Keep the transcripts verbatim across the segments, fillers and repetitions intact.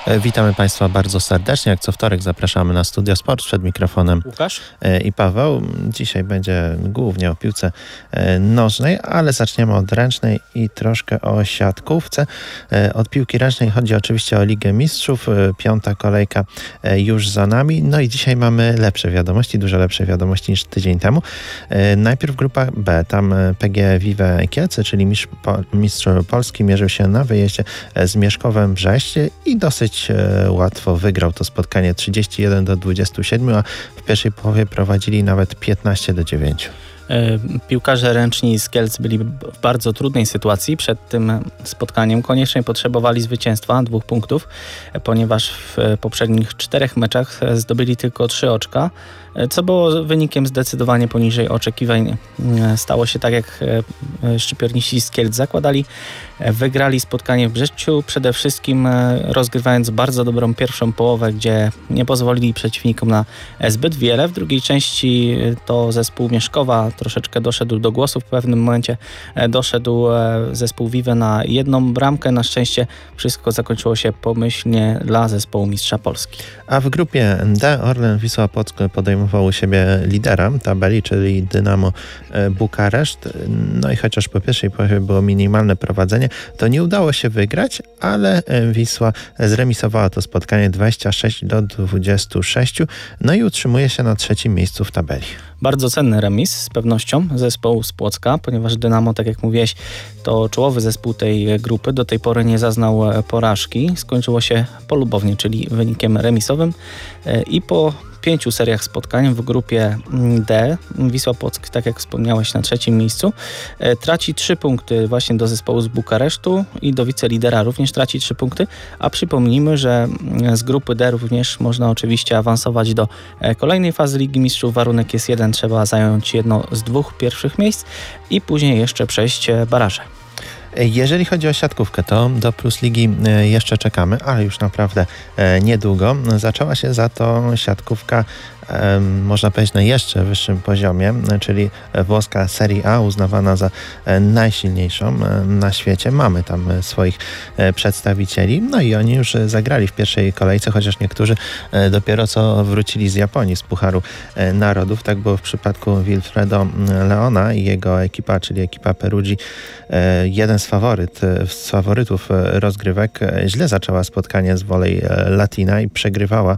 Witamy Państwa bardzo serdecznie. Jak co wtorek zapraszamy na Studio Sport. Przed mikrofonem Łukasz i Paweł. Dzisiaj będzie głównie o piłce nożnej, ale zaczniemy od ręcznej i troszkę o siatkówce. Od piłki ręcznej chodzi oczywiście o Ligę Mistrzów. Piąta kolejka już za nami. No i dzisiaj mamy lepsze wiadomości, dużo lepsze wiadomości niż tydzień temu. Najpierw grupa B. Tam P G Vive Kielce, czyli mistrz, mistrz Polski, mierzył się na wyjeździe z Mieszkowem Brześć i dosyć łatwo wygrał to spotkanie trzydzieści jeden do dwudziestu siedmiu, a w pierwszej połowie prowadzili nawet piętnaście do dziewięciu. Piłkarze ręczni z Kielc byli w bardzo trudnej sytuacji. Przed tym spotkaniem koniecznie potrzebowali zwycięstwa, dwóch punktów, ponieważ w poprzednich czterech meczach zdobyli tylko trzy oczka, co było wynikiem zdecydowanie poniżej oczekiwań. Stało się tak, jak szczypiorniści z Kielc zakładali. Wygrali spotkanie w Brzeszczu, przede wszystkim rozgrywając bardzo dobrą pierwszą połowę, gdzie nie pozwolili przeciwnikom na zbyt wiele. W drugiej części to zespół Mieszkowa troszeczkę doszedł do głosu. W pewnym momencie doszedł zespół Vive na jedną bramkę. Na szczęście wszystko zakończyło się pomyślnie dla zespołu mistrza Polski. A w grupie D Orlen Wisła Płock podejmował u siebie lidera tabeli, czyli Dynamo Bukareszt. No i chociaż po pierwszej połowie było minimalne prowadzenie, to nie udało się wygrać, ale Wisła zremisowała to spotkanie dwadzieścia sześć do dwudziestu sześciu, no i utrzymuje się na trzecim miejscu w tabeli. Bardzo cenny remis z pewnością zespołu z Płocka, ponieważ Dynamo, tak jak mówiłeś, to czołowy zespół tej grupy. Do tej pory nie zaznał porażki. Skończyło się polubownie, czyli wynikiem remisowym. I po pięciu seriach spotkań w grupie D Wisła Płock, tak jak wspomniałeś, na trzecim miejscu, traci trzy punkty właśnie do zespołu z Bukaresztu i do wicelidera również traci trzy punkty, a przypomnijmy, że z grupy D również można oczywiście awansować do kolejnej fazy Ligi Mistrzów. Warunek jest jeden, trzeba zająć jedno z dwóch pierwszych miejsc i później jeszcze przejść baraże. Jeżeli chodzi o siatkówkę, to do Plus Ligi jeszcze czekamy, ale już naprawdę niedługo. Zaczęła się za to siatkówka, można powiedzieć, na jeszcze wyższym poziomie, czyli włoska Serie A, uznawana za najsilniejszą na świecie. Mamy tam swoich przedstawicieli, no i oni już zagrali w pierwszej kolejce, chociaż niektórzy dopiero co wrócili z Japonii, z Pucharu Narodów. Tak było w przypadku Wilfredo Leona i jego ekipa, czyli ekipa Perugii. Jeden z, faworyt, z faworytów rozgrywek źle zaczęła spotkanie z Volley Latina i przegrywała,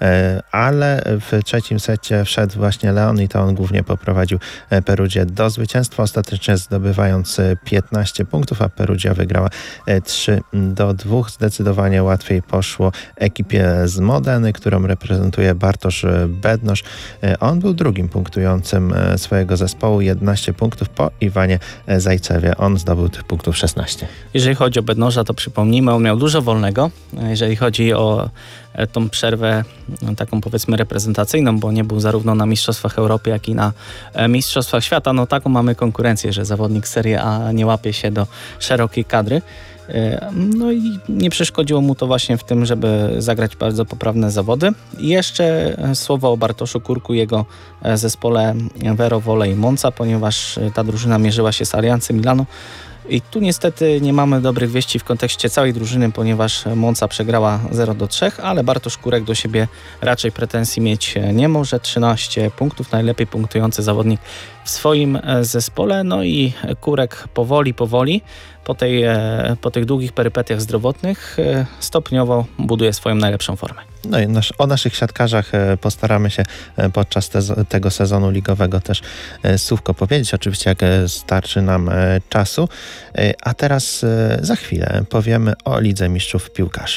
ale w trzecim secie wszedł właśnie Leon i to on głównie poprowadził Perugię do zwycięstwa, ostatecznie zdobywając piętnaście punktów, a Perugia wygrała trzy do dwóch. Zdecydowanie łatwiej poszło ekipie z Modeny, którą reprezentuje Bartosz Bednosz. On był drugim punktującym swojego zespołu, jedenaście punktów po Iwanie Zajcewie. On zdobył tych punktów szesnaście. Jeżeli chodzi o Bednosza, to przypomnijmy, on miał dużo wolnego. Jeżeli chodzi o tą przerwę taką, powiedzmy, reprezentacyjną, bo nie był zarówno na Mistrzostwach Europy, jak i na Mistrzostwach Świata. No taką mamy konkurencję, że zawodnik Serie A nie łapie się do szerokiej kadry. No i nie przeszkodziło mu to właśnie w tym, żeby zagrać bardzo poprawne zawody. I jeszcze słowo o Bartoszu Kurku, jego zespole Vero Volley Monza, ponieważ ta drużyna mierzyła się z Aliancem Milano. I tu niestety nie mamy dobrych wieści w kontekście całej drużyny, ponieważ Monza przegrała zero do trzech, ale Bartosz Kurek do siebie raczej pretensji mieć nie może. trzynaście punktów, najlepiej punktujący zawodnik w swoim zespole. No i Kurek powoli, powoli po, tej, po tych długich perypetiach zdrowotnych stopniowo buduje swoją najlepszą formę. No i nasz, o naszych siatkarzach postaramy się podczas te, tego sezonu ligowego też słówko powiedzieć, oczywiście jak starczy nam czasu. A teraz za chwilę powiemy o Lidze Mistrzów Piłkarzy.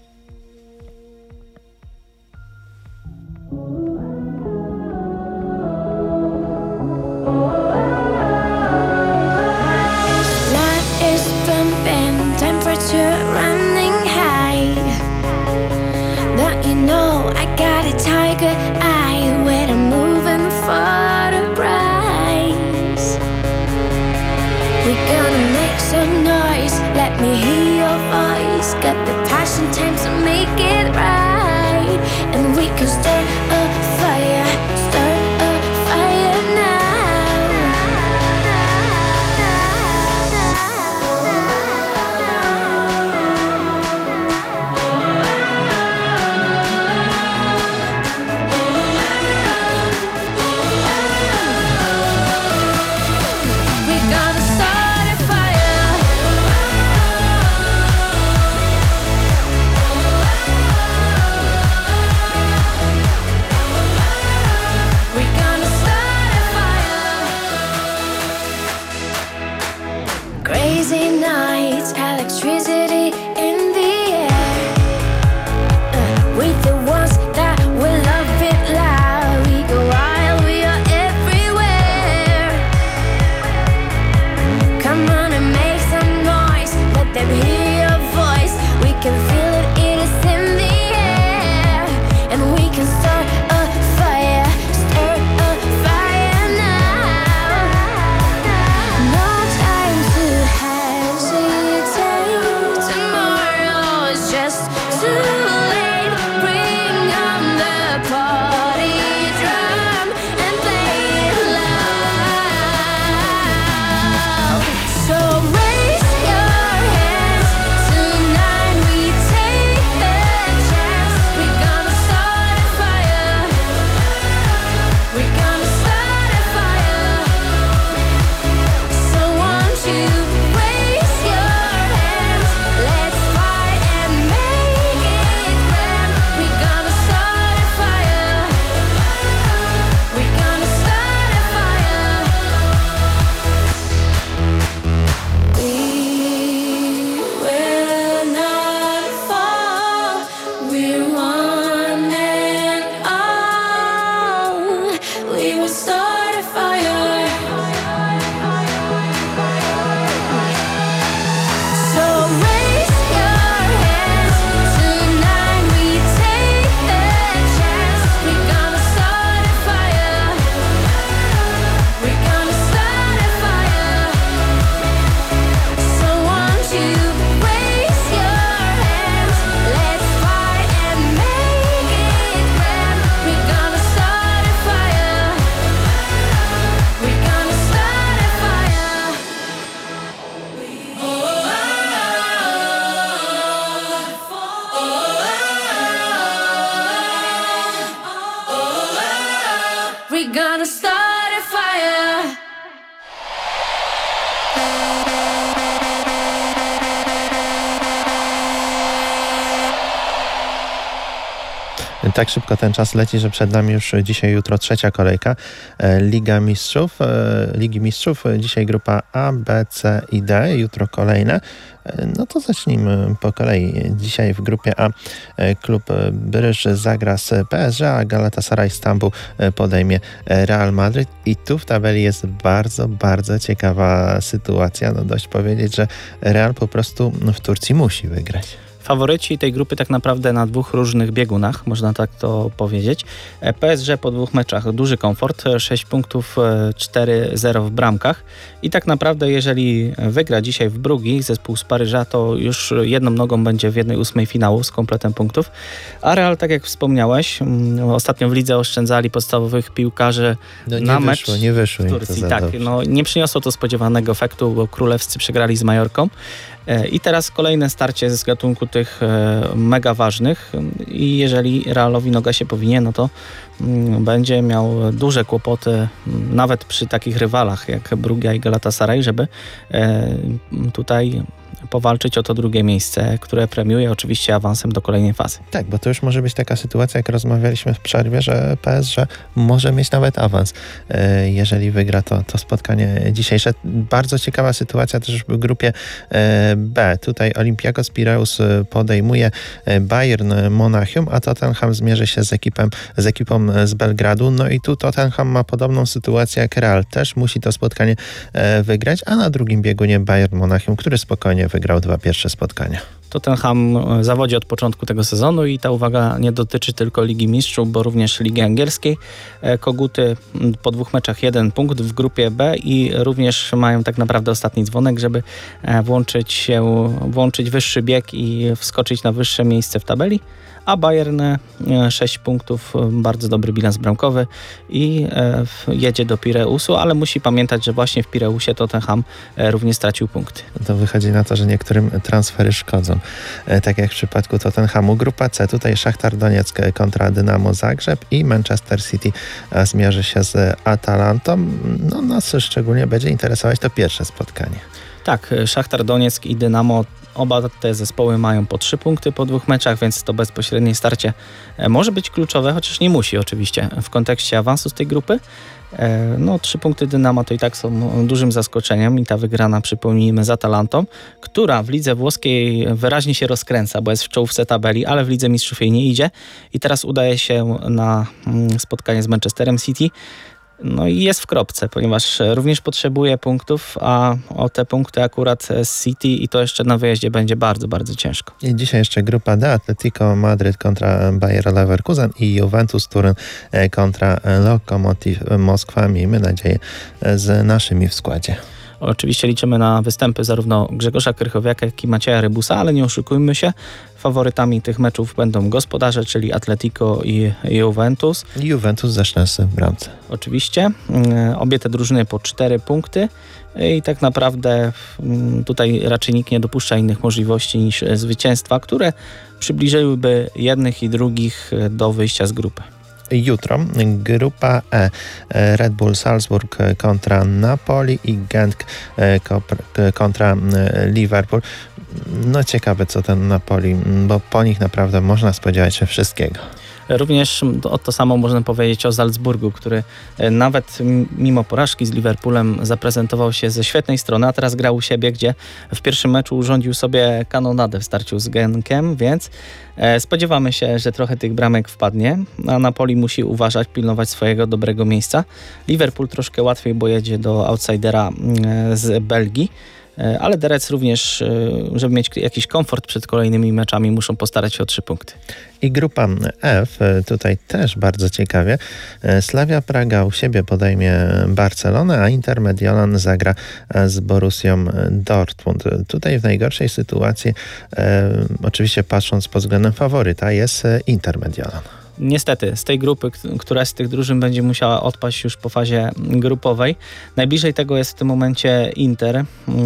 Let me hear your voice. Got the passion, time to make it right. And we can start a fire, start a fire now. we gonna start a fire? Tak szybko ten czas leci, że przed nami już dzisiaj, jutro trzecia kolejka. Liga Mistrzów, Ligi Mistrzów. Dzisiaj grupa A, B, C i D. Jutro kolejne. No to zacznijmy po kolei. Dzisiaj w grupie A klub Bryż zagra z P S G, a Galatasaray Stambuł podejmie Real Madryt. I tu w tabeli jest bardzo, bardzo ciekawa sytuacja. No dość powiedzieć, że Real po prostu w Turcji musi wygrać. Faworyci tej grupy tak naprawdę na dwóch różnych biegunach, można tak to powiedzieć. P S G po dwóch meczach duży komfort, sześć punktów, cztery zero w bramkach i tak naprawdę jeżeli wygra dzisiaj w Brugii zespół z Paryża, to już jedną nogą będzie w jednej ósmej finału z kompletem punktów. A Real, tak jak wspomniałeś, ostatnio w lidze oszczędzali podstawowych piłkarzy no nie na wyszło, mecz nie wyszło w Turcji. Tak, dobrze. no, nie przyniosło to spodziewanego efektu, bo królewscy przegrali z Majorką. I teraz kolejne starcie z gatunku tych mega ważnych i jeżeli Realowi noga się powinie, no to będzie miał duże kłopoty nawet przy takich rywalach jak Brugia i Galatasaray, żeby tutaj powalczyć o to drugie miejsce, które premiuje oczywiście awansem do kolejnej fazy. Tak, bo to już może być taka sytuacja, jak rozmawialiśmy w przerwie, że P S G może mieć nawet awans, jeżeli wygra to, to spotkanie dzisiejsze. Bardzo ciekawa sytuacja też w grupie B. Tutaj Olympiakos Pireus podejmuje Bayern Monachium, a Tottenham zmierzy się z, ekipem, z ekipą z Belgradu. No i tu Tottenham ma podobną sytuację jak Real. Też musi to spotkanie wygrać, a na drugim biegunie Bayern Monachium, który spokojnie wygrał dwa pierwsze spotkania. Tottenham zawodzi od początku tego sezonu i ta uwaga nie dotyczy tylko Ligi Mistrzów, bo również Ligi Angielskiej. Koguty po dwóch meczach jeden punkt w grupie B i również mają tak naprawdę ostatni dzwonek, żeby włączyć się, włączyć wyższy bieg i wskoczyć na wyższe miejsce w tabeli. A Bayern sześć punktów, bardzo dobry bilans bramkowy i jedzie do Pireusu, ale musi pamiętać, że właśnie w Pireusie Tottenham również stracił punkty. To wychodzi na to, że niektórym transfery szkodzą. Tak jak w przypadku Tottenhamu. Grupa C, tutaj Szachtar Donieck kontra Dynamo Zagrzeb i Manchester City zmierzy się z Atalantą. No nas szczególnie będzie interesować to pierwsze spotkanie. Tak, Szachtar Donieck i Dynamo, oba te zespoły mają po trzy punkty po dwóch meczach, więc to bezpośrednie starcie może być kluczowe, chociaż nie musi oczywiście w kontekście awansu z tej grupy. No, trzy punkty Dynamo to i tak są dużym zaskoczeniem i ta wygrana, przypomnijmy, z Atalantą, która w lidze włoskiej wyraźnie się rozkręca, bo jest w czołówce tabeli, ale w Lidze Mistrzów jej nie idzie i teraz udaje się na spotkanie z Manchesterem City. No i jest w kropce, ponieważ również potrzebuje punktów, a o te punkty akurat z City i to jeszcze na wyjeździe będzie bardzo, bardzo ciężko. I dzisiaj jeszcze grupa D, Atletico Madryt kontra Bayer Leverkusen i Juventus Turyn kontra Lokomotiv Moskwa. Miejmy nadzieję z naszymi w składzie. Oczywiście liczymy na występy zarówno Grzegorza Krychowiaka, jak i Macieja Rybusa, ale nie oszukujmy się, faworytami tych meczów będą gospodarze, czyli Atletico i Juventus. Juventus zaczyna z bramce. Oczywiście. Obie te drużyny po cztery punkty i tak naprawdę tutaj raczej nikt nie dopuszcza innych możliwości niż zwycięstwa, które przybliżyłyby jednych i drugich do wyjścia z grupy. Jutro grupa E, Red Bull Salzburg kontra Napoli i Genk kontra Liverpool. No ciekawe co ten Napoli, bo po nich naprawdę można spodziewać się wszystkiego. Również to, to samo można powiedzieć o Salzburgu, który nawet mimo porażki z Liverpoolem zaprezentował się ze świetnej strony, a teraz grał u siebie, gdzie w pierwszym meczu urządził sobie kanonadę w starciu z Genkiem, więc spodziewamy się, że trochę tych bramek wpadnie, a Napoli musi uważać, pilnować swojego dobrego miejsca. Liverpool troszkę łatwiej, bo jedzie do outsidera z Belgii. Ale The Reds również, żeby mieć jakiś komfort przed kolejnymi meczami, muszą postarać się o trzy punkty. I grupa F, tutaj też bardzo ciekawie. Slavia Praga u siebie podejmie Barcelonę, a Inter Mediolan zagra z Borussią Dortmund. Tutaj w najgorszej sytuacji, e, oczywiście patrząc pod względem faworyta, jest Inter Mediolan. niestety z tej grupy, któraś z tych drużyn będzie musiała odpaść już po fazie grupowej. Najbliżej tego jest w tym momencie Inter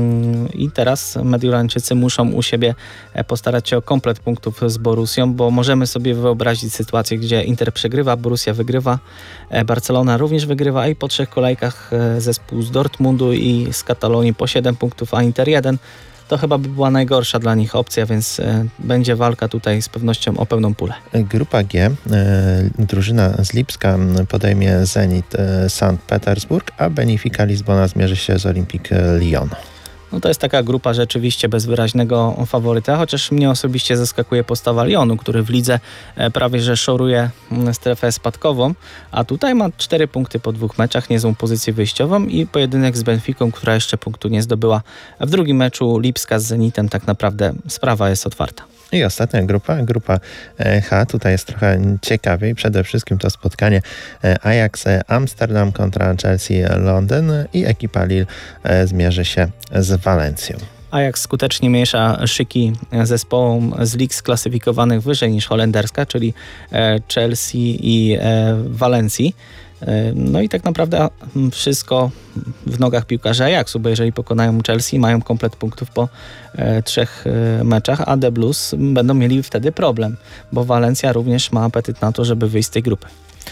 i teraz Mediolańczycy muszą u siebie postarać się o komplet punktów z Borussią, bo możemy sobie wyobrazić sytuację, gdzie Inter przegrywa, Borussia wygrywa, Barcelona również wygrywa i po trzech kolejkach zespół z Dortmundu i z Katalonii po siedem punktów, a Inter jeden. To chyba by była najgorsza dla nich opcja, więc e, będzie walka tutaj z pewnością o pełną pulę. Grupa G, e, drużyna z Lipska podejmie Zenit e, Sankt Petersburg, a Benfica Lizbona zmierzy się z Olympique Lyon. No to jest taka grupa rzeczywiście bez wyraźnego faworyta, chociaż mnie osobiście zaskakuje postawa Lyonu, który w lidze prawie że szoruje strefę spadkową, a tutaj ma cztery punkty po dwóch meczach, niezłą pozycję wyjściową i pojedynek z Benficą, która jeszcze punktu nie zdobyła. W drugim meczu Lipska z Zenitem tak naprawdę sprawa jest otwarta. I ostatnia grupa, grupa H. Tutaj jest trochę ciekawiej. Przede wszystkim to spotkanie Ajax Amsterdam kontra Chelsea Londyn i ekipa Lille zmierzy się z Walencją. Ajax skutecznie miesza szyki zespołom z lig sklasyfikowanych wyżej niż holenderska, czyli Chelsea i Walencji. No i tak naprawdę wszystko w nogach piłkarzy Ajaxu, bo jeżeli pokonają Chelsea, mają komplet punktów po e, trzech e, meczach, a The Blues będą mieli wtedy problem, bo Walencja również ma apetyt na to, żeby wyjść z tej grupy.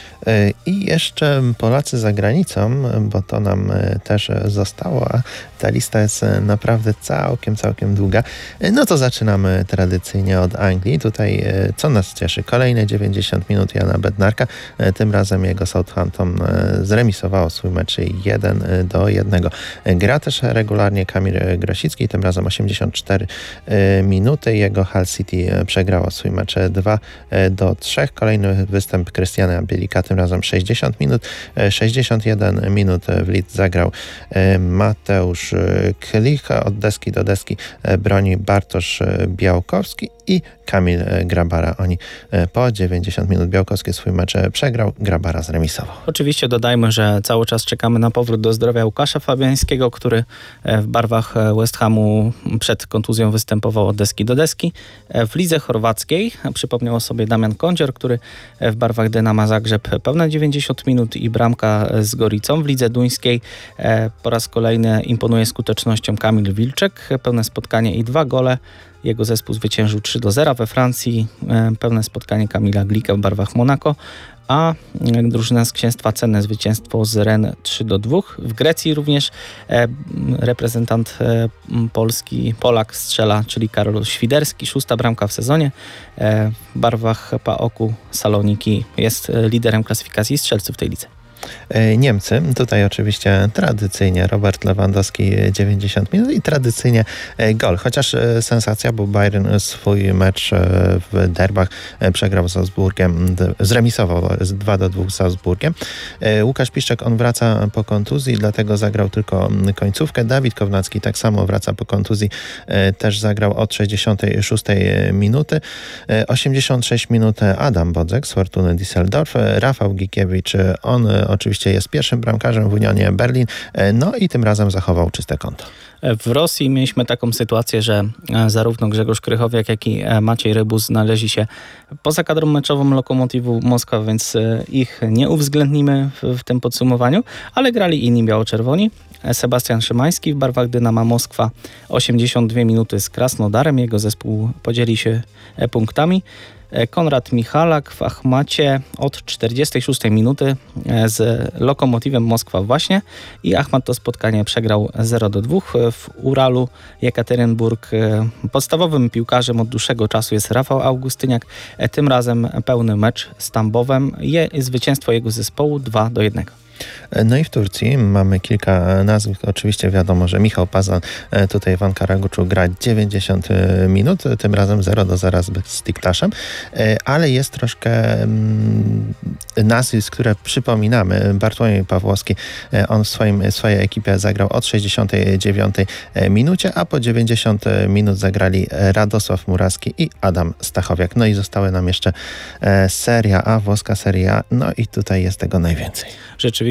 I jeszcze Polacy za granicą, bo to nam też zostało, a ta lista jest naprawdę całkiem, całkiem długa. No to zaczynamy tradycyjnie od Anglii. Tutaj co nas cieszy? Kolejne dziewięćdziesiąt minut Jana Bednarka. Tym razem jego Southampton zremisowało swój mecz jeden do jednego. Gra też regularnie Kamil Grosicki, tym razem osiemdziesiąt cztery minuty. Jego Hull City przegrało swój mecz dwa do trzech. Kolejny występ Krystiana Bielika, tym razem sześćdziesiąt minut. sześćdziesiąt jeden minut w Leeds zagrał Mateusz Klich, od deski do deski broni Bartosz Białkowski i Kamil Grabara. Oni po dziewięćdziesiąt minut Białkowski swój mecz przegrał, Grabara zremisował. Oczywiście dodajmy, że cały czas czekamy na powrót do zdrowia Łukasza Fabiańskiego, który w barwach West Hamu przed kontuzją występował od deski do deski. W lidze chorwackiej przypomniał o sobie Damian Kądzior, który w barwach Dynama Zagrzeb pełne dziewięćdziesiąt minut i bramka z Goricą. W lidze duńskiej po raz kolejny imponuje skutecznością Kamil Wilczek. Pełne spotkanie i dwa gole. Jego zespół zwyciężył trzy do zera. We Francji pełne spotkanie Kamila Glika w barwach Monaco, a drużyna z Księstwa cenne zwycięstwo z Rennes trzy do dwóch. W Grecji również e, reprezentant e, Polski, Polak strzela, czyli Karol Świderski, szósta bramka w sezonie. E, w barwach PAOK-u Saloniki jest liderem klasyfikacji strzelców w tej lidze. Niemcy, tutaj oczywiście tradycyjnie Robert Lewandowski dziewięćdziesiąt minut i tradycyjnie gol, chociaż sensacja, bo Bayern swój mecz w derbach przegrał z Salzburgiem, zremisował dwa do dwóch z Salzburgiem. Łukasz Piszczek, on wraca po kontuzji, dlatego zagrał tylko końcówkę. Dawid Kownacki tak samo wraca po kontuzji, też zagrał od sześćdziesiątej szóstej minuty. osiemdziesiąt sześć minut Adam Bodzek z Fortuny Düsseldorf, Rafał Gikiewicz, on oczywiście jest pierwszym bramkarzem w Unionie Berlin, no i tym razem zachował czyste konto. W Rosji mieliśmy taką sytuację, że zarówno Grzegorz Krychowiak, jak i Maciej Rybus znaleźli się poza kadrą meczową Lokomotywu Moskwa, więc ich nie uwzględnimy w, w tym podsumowaniu, ale grali inni biało-czerwoni. Sebastian Szymański w barwach Dynama Moskwa osiemdziesiąt dwie minuty z Krasnodarem. Jego zespół podzieli się punktami. Konrad Michalak w Achmacie od czterdziestej szóstej minuty z Lokomotywem Moskwa właśnie i Achmat to spotkanie przegrał zero do dwóch. W Uralu Jekaterynburg podstawowym piłkarzem od dłuższego czasu jest Rafał Augustyniak. Tym razem pełny mecz z Tambowem. Je, zwycięstwo jego zespołu dwa do jednego. No i w Turcji mamy kilka nazwisk. Oczywiście wiadomo, że Michał Pazan tutaj w Ankaraguczu gra dziewięćdziesiąt minut, tym razem zero do zera z Besiktaşem, ale jest troszkę nazwisk, które przypominamy. Bartłomiej Pawłowski, on w swoim, swojej ekipie zagrał od sześćdziesiątej dziewiątej minucie, a po dziewięćdziesiąt minut zagrali Radosław Murawski i Adam Stachowiak. No i zostały nam jeszcze Serie A, włoska Serie A, no i tutaj jest tego najwięcej. Rzeczywiście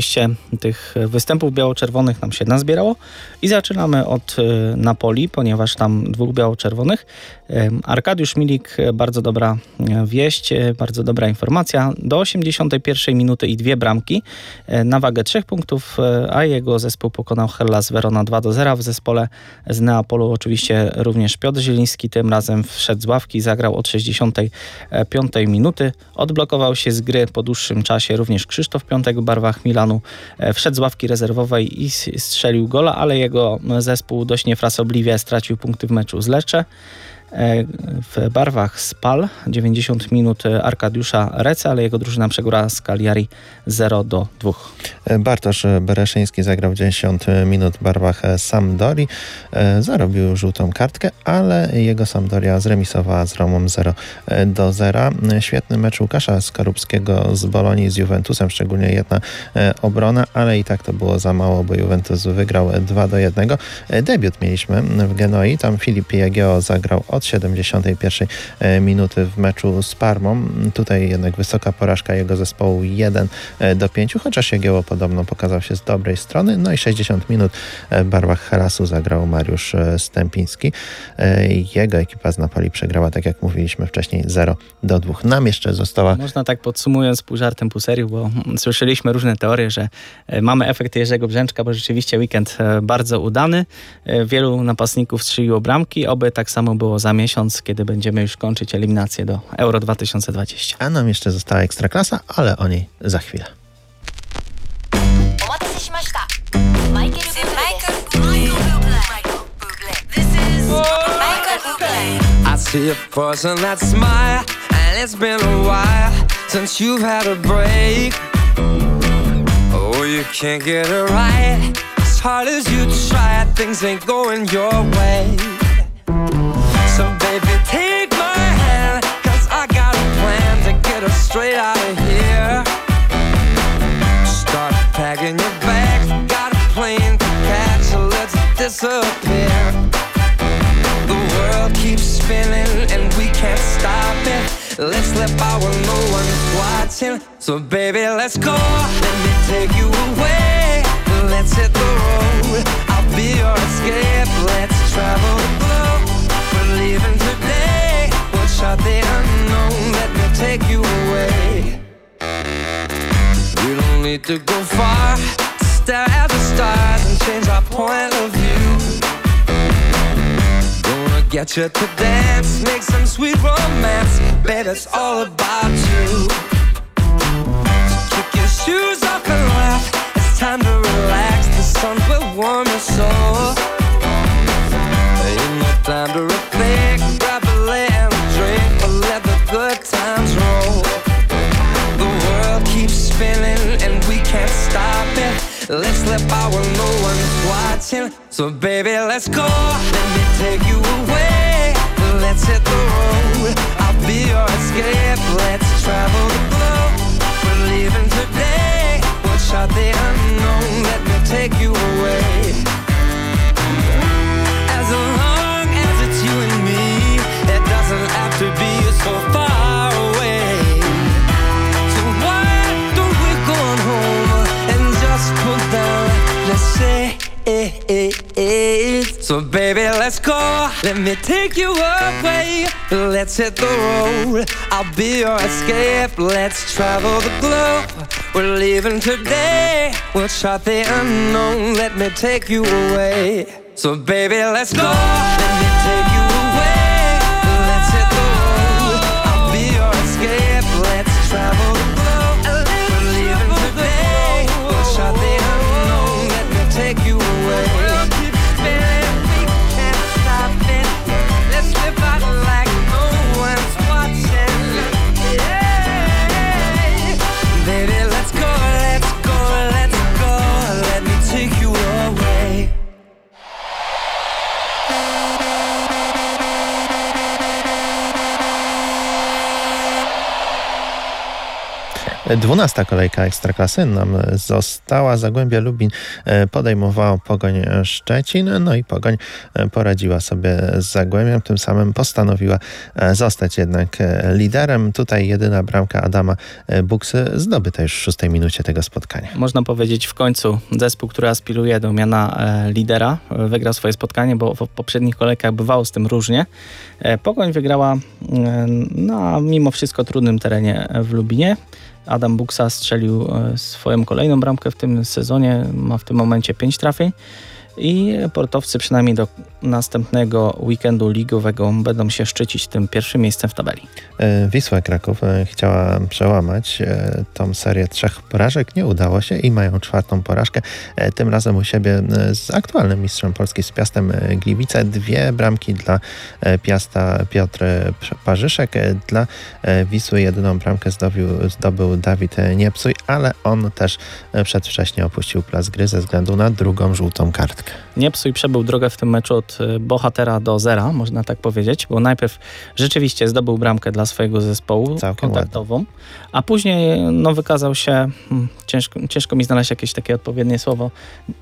oczywiście tych występów biało-czerwonych nam się nazbierało i zaczynamy od Napoli, ponieważ tam dwóch biało-czerwonych. Arkadiusz Milik, bardzo dobra wieść, bardzo dobra informacja. Do osiemdziesiątej pierwszej minuty i dwie bramki na wagę trzech punktów, a jego zespół pokonał Hellas Verona dwa do zera. W zespole z Neapolu oczywiście również Piotr Zieliński, tym razem wszedł z ławki, zagrał od sześćdziesiątej piątej minuty. Odblokował się z gry po dłuższym czasie również Krzysztof Piątek w barwach Milanu. Wszedł z ławki rezerwowej i strzelił gola, ale jego zespół dość niefrasobliwie stracił punkty w meczu z Lecce. W barwach Spal dziewięćdziesiąt minut Arkadiusza Rece, ale jego drużyna przegrała z Cagliari zero do dwóch. Bartosz Bereszyński zagrał dziewięćdziesiąt minut w barwach Sampdori. Zarobił żółtą kartkę, ale jego Sampdoria zremisowała z Romą zero do zera. Świetny mecz Łukasza Skorupskiego z Bolonii z Juventusem, szczególnie jedna obrona, ale i tak to było za mało, bo Juventus wygrał dwa do jednego. Debiut mieliśmy w Genoi, tam Filip Jagiełło zagrał od siedemdziesiątej pierwszej minuty w meczu z Parmą. Tutaj jednak wysoka porażka jego zespołu jeden do pięciu, chociaż Jagiełło podobno pokazał się z dobrej strony. No i sześćdziesiąt minut w barwach Hellasu zagrał Mariusz Stępiński. Jego ekipa z Napoli przegrała, tak jak mówiliśmy wcześniej, zero do dwóch. Nam jeszcze została... Można tak podsumując pół żartem, pół serio, bo słyszeliśmy różne teorie, że mamy efekt Jerzego Brzęczka, bo rzeczywiście weekend bardzo udany. Wielu napastników strzeliło bramki, oby tak samo było za miesiąc, kiedy będziemy już kończyć eliminację do Euro dwa tysiące dwudziestego. A nam jeszcze została Ekstraklasa, ale o niej za chwilę. I see a person that smile, and it's been a while since you've had a break. Oh, you can't get it right. As hard as you try, things ain't going your way. So baby, take my hand, cause I got a plan to get us straight out of here. Start packing your bags, got a plane to catch, so let's disappear. The world keeps spinning and we can't stop it. Let's slip out when no one's watching. So baby, let's go, let me take you away. Let's hit the road, I'll be your escape. Let's travel the globe, we're leaving today. We'll chart the unknown, let me take you away. We don't need to go far to stare at the stars and change our point of view. Gonna get you to dance, make some sweet romance. Baby, it's all about you. So kick your shoes off and laugh. It's time to relax, the sun will warm your soul. Ain't no time to rethink, grab a lay and a drink, but let the good times roll. The world keeps spinning and we can't stop it. Let's slip out when no one's watching. So baby, let's go, let me take you away. Let's hit the road, I'll be your escape. Let's travel the globe, we're leaving today. We'll chart the unknown, let me take you away. As long as it's you and me, it doesn't have to be so far away. So why don't we go on home and just put down, let's say it, it, it. So baby, let's go, let me take you away. Let's hit the road, I'll be your escape. Let's travel the globe, we're leaving today. We'll chart the unknown, let me take you away. So baby, let's go, let me take you away. Let's hit the road, I'll be your escape. Let's travel the globe, we're leaving today. We'll chart the unknown, let me take you away. We'll keep spinning, we can't stop it. Let's live out like no one's watching. Yeah. Baby, let's go, let's go, let's go. Let me take you away. Dwunasta kolejka Ekstraklasy nam została. Zagłębie Lubin podejmowało Pogoń Szczecin, no i Pogoń poradziła sobie z Zagłębiem, tym samym postanowiła zostać jednak liderem. Tutaj jedyna bramka Adama Buksy zdobyta już w szóstej minucie tego spotkania. Można powiedzieć w końcu zespół, który aspiruje do miana e, lidera, e, wygrał swoje spotkanie, bo w poprzednich kolejkach bywało z tym różnie. E, Pogoń wygrała e, na mimo wszystko trudnym terenie w Lubinie. Adam Buksa strzelił e, swoją kolejną bramkę w tym sezonie, ma w tym momencie pięć trafień. I portowcy przynajmniej do następnego weekendu ligowego będą się szczycić tym pierwszym miejscem w tabeli. Wisła Kraków chciała przełamać tą serię trzech porażek. Nie udało się i mają czwartą porażkę. Tym razem u siebie z aktualnym mistrzem Polski, z Piastem Gliwice. Dwie bramki dla Piasta Piotr Parzyszek. Dla Wisły jedyną bramkę zdobył, zdobył Dawid Niepsuj, ale on też przedwcześnie opuścił plac gry ze względu na drugą żółtą kartkę. Niepsuj przebył drogę w tym meczu od bohatera do zera, można tak powiedzieć, bo najpierw rzeczywiście zdobył bramkę dla swojego zespołu Całkiem kontaktową, ładnie. A później no, wykazał się, hmm, ciężko, ciężko mi znaleźć jakieś takie odpowiednie słowo,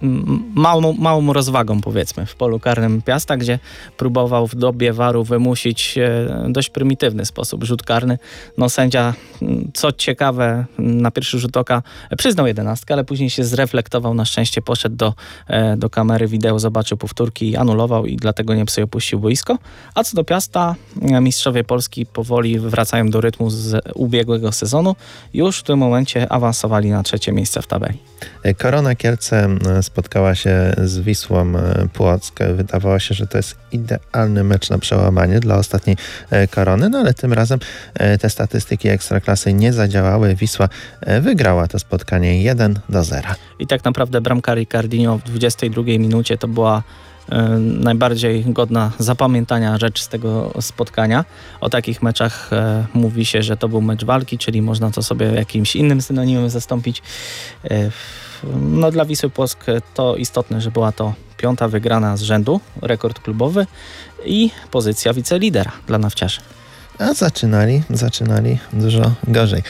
małą, małą rozwagą powiedzmy w polu karnym Piasta, gdzie próbował w dobie waru wymusić dość prymitywny sposób rzut karny. No sędzia, co ciekawe, na pierwszy rzut oka przyznał jedenastkę, ale później się zreflektował, na szczęście poszedł do, do kamery wideo, zobaczył powtórki i anulował i dlatego Niepsuj opuścił boisko. A co do Piasta, mistrzowie Polski powoli wracają do rytmu z ubiegłego sezonu. Już w tym momencie awansowali na trzecie miejsce w tabeli. Korona Kielce spotkała się z Wisłą Płock. Wydawało się, że to jest idealny mecz na przełamanie dla ostatniej Korony, no ale tym razem te statystyki Ekstraklasy nie zadziałały. Wisła wygrała to spotkanie jeden do zera. I tak naprawdę bramka Ricardinho w dwudziestej drugiej minucie to była najbardziej godna zapamiętania rzecz z tego spotkania. O takich meczach e, mówi się, że to był mecz walki, czyli można to sobie jakimś innym synonimem zastąpić. E, no dla Wisły Płock to istotne, że była to piąta wygrana z rzędu, rekord klubowy i pozycja wicelidera dla nawciarzy. A zaczynali, zaczynali dużo gorzej.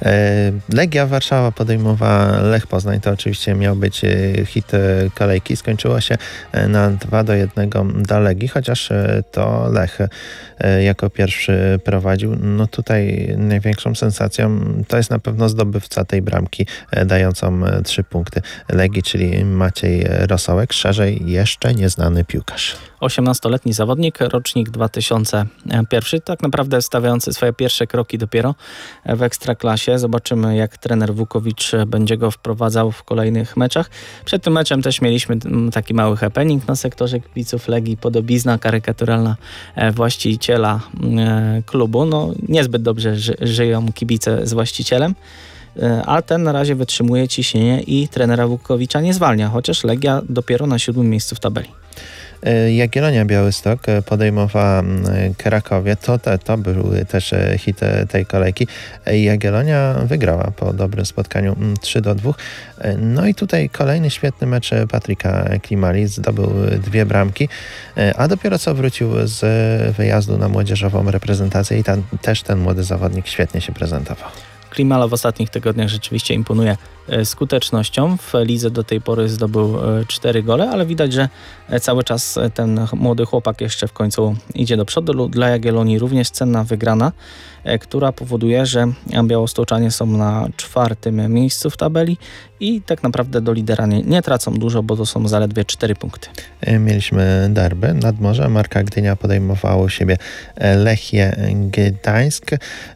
Legia Warszawa podejmowała Lech Poznań. To oczywiście miał być hit kolejki. Skończyło się na dwa do jednego dla Legii, chociaż to Lech jako pierwszy prowadził. No tutaj największą sensacją to jest na pewno zdobywca tej bramki dającą trzy punkty Legii, czyli Maciej Rosołek, szerzej jeszcze nieznany piłkarz. osiemnastoletni zawodnik, rocznik dwa tysiące jeden, tak naprawdę stawiający swoje pierwsze kroki dopiero w Ekstraklasie. Zobaczymy, jak trener Wukowicz będzie go wprowadzał w kolejnych meczach. Przed tym meczem też mieliśmy taki mały happening na sektorze kibiców Legii, podobizna karykaturalna właściciela klubu. No, niezbyt dobrze ży- żyją kibice z właścicielem, ale ten na razie wytrzymuje ciśnienie i trenera Wukowicza nie zwalnia, chociaż Legia dopiero na siódmym miejscu w tabeli. Jagiellonia Białystok podejmowała Krakowie. To, to, to był też hit tej kolejki. Jagiellonia wygrała po dobrym spotkaniu trzy do dwóch. No i tutaj kolejny świetny mecz Patryka Klimali. Zdobył dwie bramki, a dopiero co wrócił z wyjazdu na młodzieżową reprezentację i tam też ten młody zawodnik świetnie się prezentował. Klimala w ostatnich tygodniach rzeczywiście imponuje skutecznością. W lidze do tej pory zdobył cztery gole, ale widać, że cały czas ten młody chłopak jeszcze w końcu idzie do przodu. Dla Jagiellonii również cenna wygrana, która powoduje, że białostoczanie są na czwartym miejscu w tabeli i tak naprawdę do lidera nie, nie tracą dużo, bo to są zaledwie cztery punkty. Mieliśmy derby nad morze. Marka Gdynia podejmowało u siebie Lechię Gdańsk.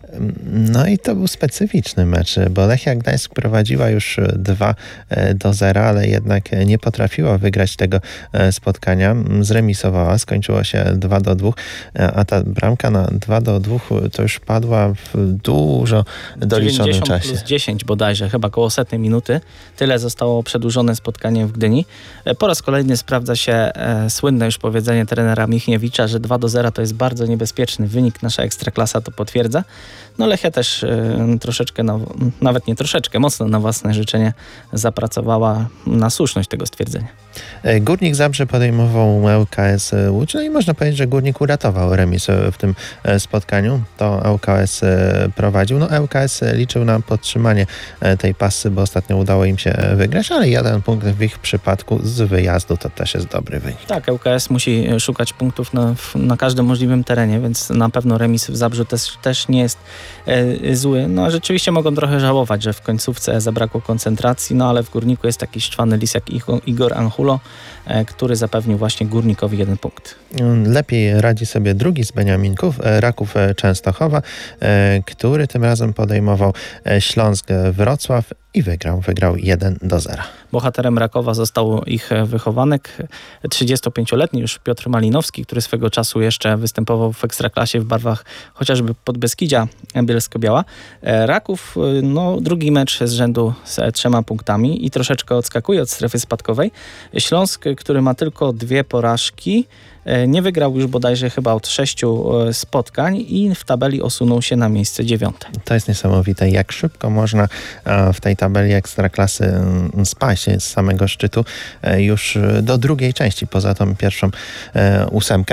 No i to był specyficzny mecz, bo Lechia Gdańsk prowadziła już dwa do zera, ale jednak nie potrafiła wygrać tego spotkania. Zremisowała, skończyło się dwa do dwóch, a ta bramka na dwa do dwóch to już padła w dużo doliczonym czasie. plus dziesięć bodajże, chyba koło setnej minuty. Tyle zostało przedłużone spotkanie w Gdyni. Po raz kolejny sprawdza się e, słynne już powiedzenie trenera Michniewicza, że dwa do zera to jest bardzo niebezpieczny wynik. Nasza Ekstraklasa to potwierdza. No Lechia też e, troszeczkę, na, nawet nie troszeczkę, mocno na własnej własne życzenie zapracowała na słuszność tego stwierdzenia. Górnik Zabrze podejmował L K S Łódź, no i można powiedzieć, że Górnik uratował remis w tym spotkaniu. To L K S prowadził. No L K S liczył na podtrzymanie tej pasy, bo ostatnio udało im się wygrać, ale jeden punkt w ich przypadku z wyjazdu to też jest dobry wynik. Tak, L K S musi szukać punktów na, na każdym możliwym terenie, więc na pewno remis w Zabrzu też, też nie jest e, zły. No a rzeczywiście mogą trochę żałować, że w końcówce zabrakło koncentracji, no ale w Górniku jest taki szczwany lis jak Igor Anchulo, e, który zapewnił właśnie Górnikowi jeden punkt. Lepiej radzi sobie drugi z Beniaminków, Raków Częstochowa, e, który tym razem podejmował Śląsk Wrocław i wygrał. Wygrał jeden do zera. Bohaterem Rakowa został ich wychowanek, trzydziestopięcioletni już Piotr Malinowski, który swego czasu jeszcze występował w Ekstraklasie w barwach chociażby Podbeskidzia Bielsko-Biała. Raków, no drugi mecz z rzędu z trzema punktami i troszeczkę odskakuje od strefy spadkowej. Śląsk, który ma tylko dwie porażki, nie wygrał już bodajże chyba od sześciu spotkań i w tabeli osunął się na miejsce dziewiąte. To jest niesamowite, jak szybko można w tej tabeli Ekstraklasy spaść z samego szczytu już do drugiej części, poza tą pierwszą ósemkę.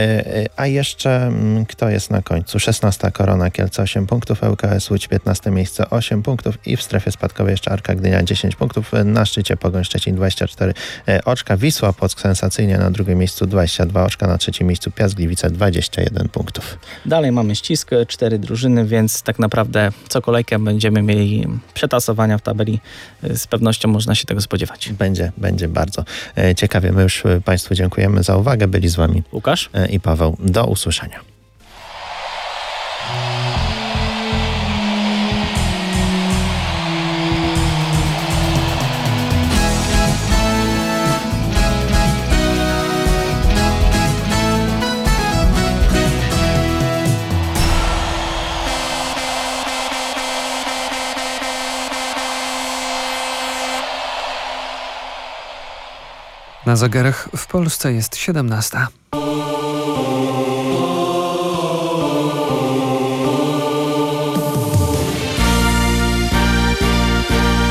A jeszcze kto jest na końcu? szesnasta Korona Kielce osiem punktów, L K S Łódź piętnaste miejsce osiem punktów i w strefie spadkowej jeszcze Arka Gdynia dziesięć punktów. Na szczycie Pogoń Szczecin dwadzieścia cztery oczka, Wisła Płock sensacyjnie na drugim miejscu dwadzieścia dwa oczka, na trzecim miejscu Piast Gliwice dwadzieścia jeden punktów. Dalej mamy ścisk, cztery drużyny, więc tak naprawdę co kolejkę będziemy mieli przetasowania w tabeli. Z pewnością można się tego spodziewać. Będzie, będzie bardzo ciekawie. My już Państwu dziękujemy za uwagę. Byli z Wami Łukasz i Paweł. Do usłyszenia. Na zegarach w Polsce jest siedemnasta.